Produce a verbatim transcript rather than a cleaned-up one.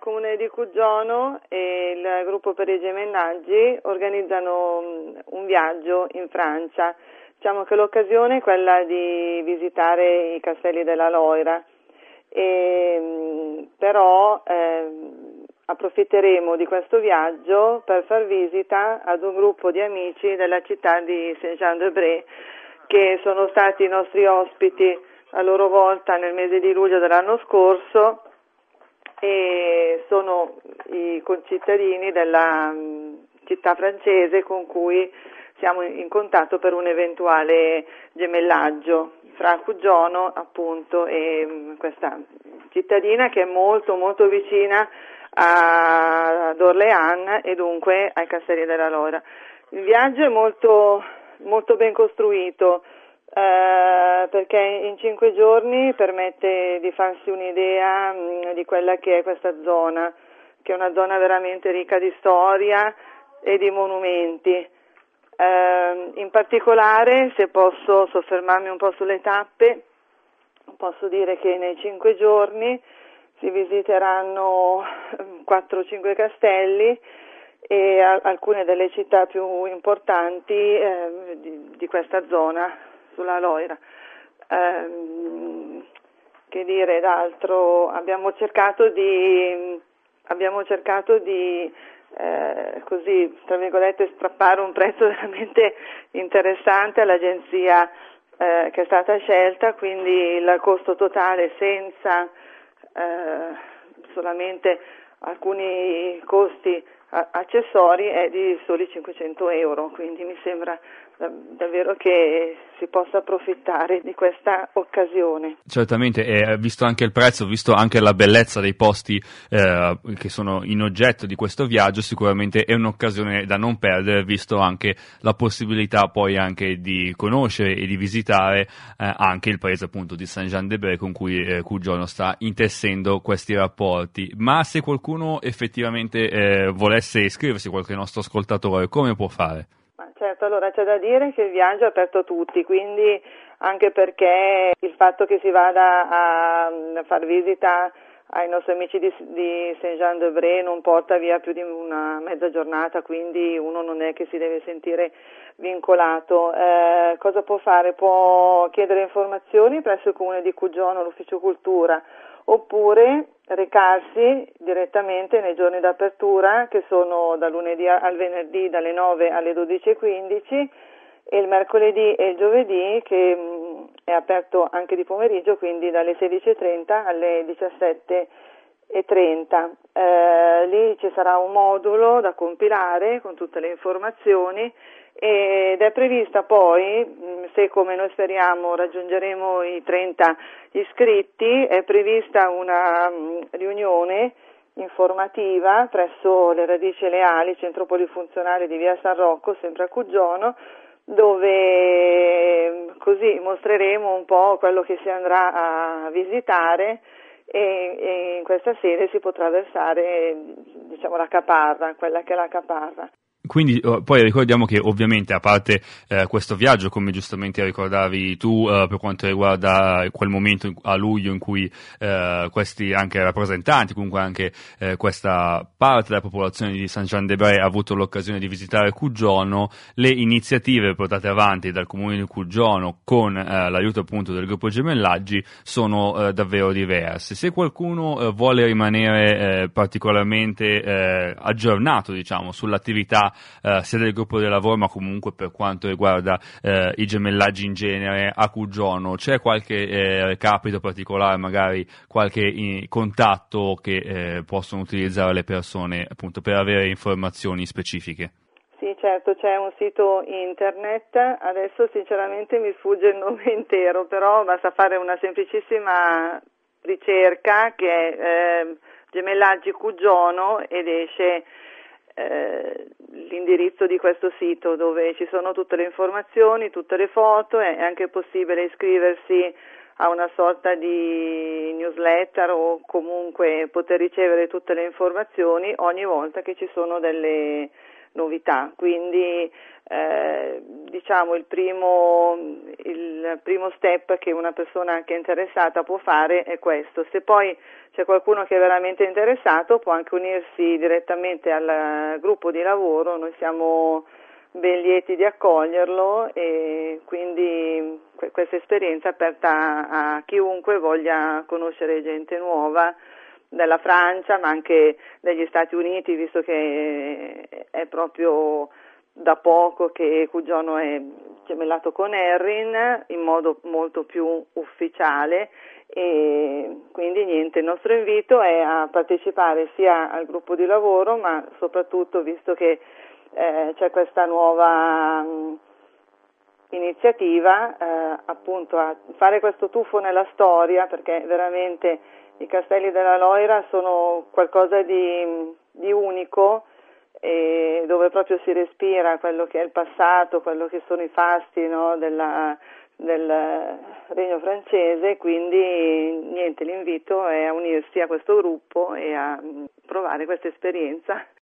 Comune di Cuggiono e il gruppo per i gemellaggi organizzano un viaggio in Francia. Diciamo che l'occasione è quella di visitare i castelli della Loira, e, però eh, approfitteremo di questo viaggio per far visita ad un gruppo di amici della città di Saint-Jean-de-Bray, che sono stati i nostri ospiti a loro volta nel mese di luglio dell'anno scorso, e sono i concittadini della città francese con cui siamo in contatto per un eventuale gemellaggio fra Cuggiono appunto e questa cittadina che è molto molto vicina ad Orléans e dunque ai Castelli della Loira. Il viaggio è molto molto ben costruito, eh, perché in cinque giorni permette di farsi un'idea mh, di quella che è questa zona, che è una zona veramente ricca di storia e di monumenti. Eh, in particolare, se posso soffermarmi un po' sulle tappe, posso dire che nei cinque giorni si visiteranno quattro o cinque castelli e a, alcune delle città più importanti eh, di, di questa zona sulla Loira. Eh, che dire d'altro? Abbiamo cercato di abbiamo cercato di eh, così, tra virgolette, strappare un prezzo veramente interessante all'agenzia eh, che è stata scelta, quindi il costo totale senza eh, solamente alcuni costi accessori è di soli cinquecento euro, quindi mi sembra davvero che si possa approfittare di questa occasione. Certamente, e visto anche il prezzo, visto anche la bellezza dei posti eh, che sono in oggetto di questo viaggio, sicuramente è un'occasione da non perdere, visto anche la possibilità poi anche di conoscere e di visitare eh, anche il paese appunto di Saint-Jean-de-Bray con cui eh, Cuggiono sta intessendo questi rapporti. Ma se qualcuno effettivamente eh, volesse iscriversi, qualche nostro ascoltatore, come può fare? Ma certo, allora c'è da dire che il viaggio è aperto a tutti, quindi anche perché il fatto che si vada a, a far visita ai nostri amici di, di Saint-Jean-de-Bray non porta via più di una mezza giornata, quindi uno non è che si deve sentire vincolato. Eh, cosa può fare? Può chiedere informazioni presso il Comune di Cuggiono, l'Ufficio Cultura, oppure recarsi direttamente nei giorni d'apertura, che sono dal lunedì al venerdì dalle nove alle dodici e quindici, e il mercoledì e il giovedì che mh, è aperto anche di pomeriggio, quindi dalle sedici e trenta alle diciassette e trenta. Eh, lì ci sarà un modulo da compilare con tutte le informazioni ed è prevista poi, se come noi speriamo raggiungeremo i trenta iscritti, è prevista una mh, riunione informativa presso le Radici Leali, centro polifunzionale di via San Rocco, sempre a Cuggiono, dove così mostreremo un po' quello che si andrà a visitare e, e in questa sede si potrà versare, diciamo, la caparra, quella che è la caparra. Quindi poi ricordiamo che ovviamente a parte eh, questo viaggio, come giustamente ricordavi tu, eh, per quanto riguarda quel momento in, a luglio in cui eh, questi anche rappresentanti, comunque anche eh, questa parte della popolazione di Saint-Jean-de-Bray ha avuto l'occasione di visitare Cuggiono, le iniziative portate avanti dal Comune di Cuggiono con eh, l'aiuto appunto del gruppo Gemellaggi sono eh, davvero diverse. Se qualcuno eh, vuole rimanere eh, particolarmente eh, aggiornato, diciamo, sull'attività Uh, sia del gruppo di lavoro ma comunque per quanto riguarda uh, i gemellaggi in genere a Cuggiono, c'è qualche eh, capito particolare, magari qualche in, contatto che eh, possono utilizzare le persone appunto per avere informazioni specifiche? Sì, certo, c'è un sito internet, adesso sinceramente mi sfugge il nome intero, però basta fare una semplicissima ricerca che è eh, Gemellaggi Cuggiono ed esce Eh, l'indirizzo di questo sito dove ci sono tutte le informazioni, tutte le foto, è anche possibile iscriversi a una sorta di newsletter o comunque poter ricevere tutte le informazioni ogni volta che ci sono delle, novità, quindi eh, diciamo il primo, il primo step che una persona che è interessata può fare è questo. Se poi c'è qualcuno che è veramente interessato può anche unirsi direttamente al gruppo di lavoro, noi siamo ben lieti di accoglierlo e quindi questa esperienza è aperta a chiunque voglia conoscere gente nuova della Francia ma anche degli Stati Uniti, visto che è proprio da poco che Cuggiono è gemellato con Erin in modo molto più ufficiale e quindi niente, il nostro invito è a partecipare sia al gruppo di lavoro ma soprattutto visto che eh, c'è questa nuova mh, iniziativa eh, appunto a fare questo tuffo nella storia, perché veramente i Castelli della Loira sono qualcosa di, di unico e dove proprio si respira quello che è il passato, quello che sono i fasti, no, della, del Regno francese, quindi niente, l'invito è a unirsi a questo gruppo e a provare questa esperienza.